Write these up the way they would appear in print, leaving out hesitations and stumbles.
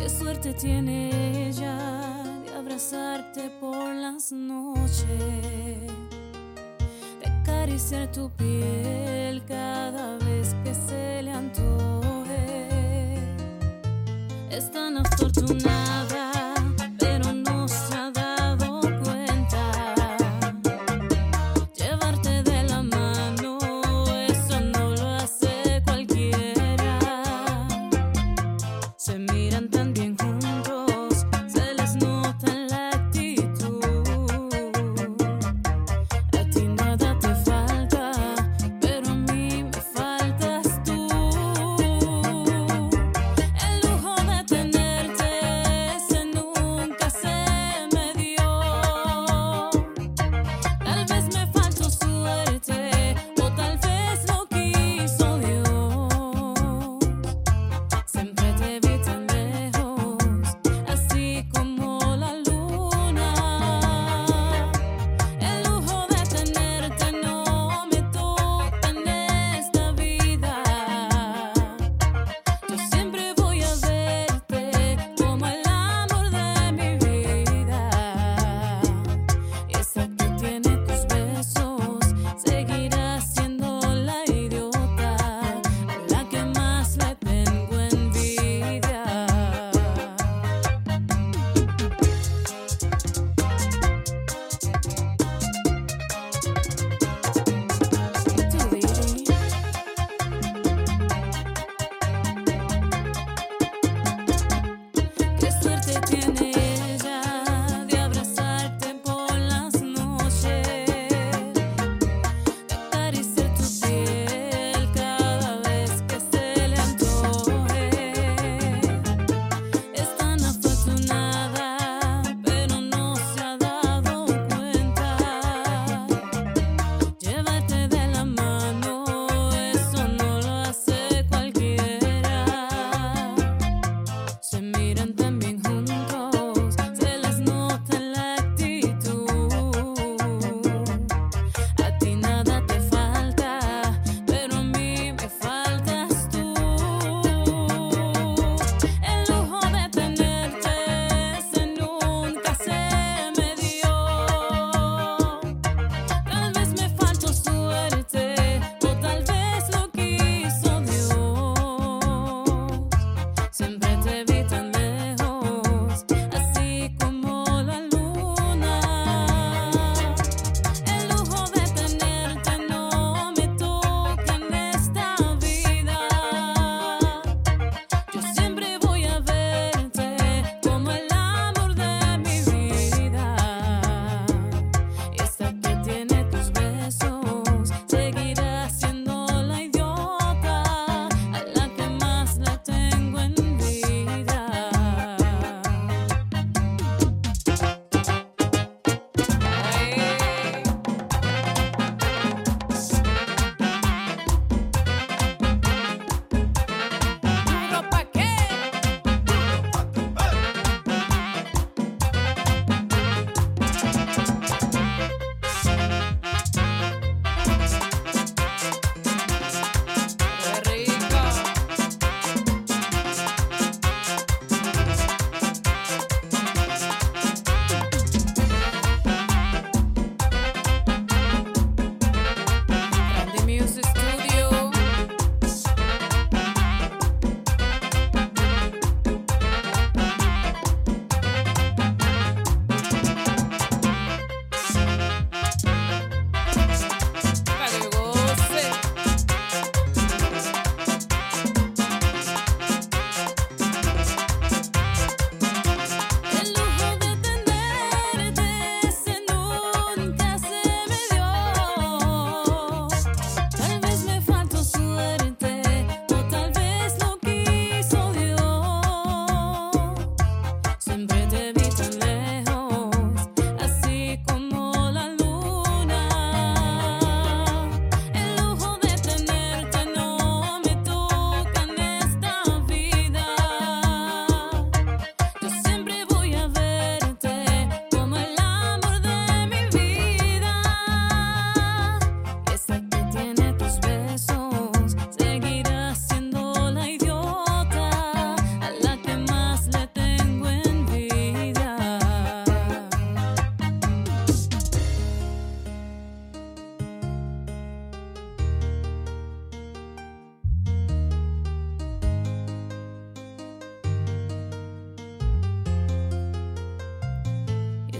suerte tiene ella de abrazarte por las noches, de acariciar tu piel cada vez que se le antoje. Es tan afortunada, pero no se ha dado cuenta. Llevarte de la mano, eso no lo hace cualquiera. Se miran tan bien juntos, se les nota en la actitud. A ti nada te falta, pero a mí me faltas tú. El lujo de tenerte es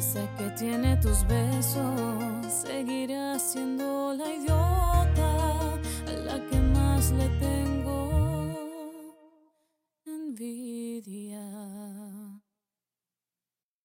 Sé que tiene tus besos, seguirá siendo la idiota a la que más le tengo envidia.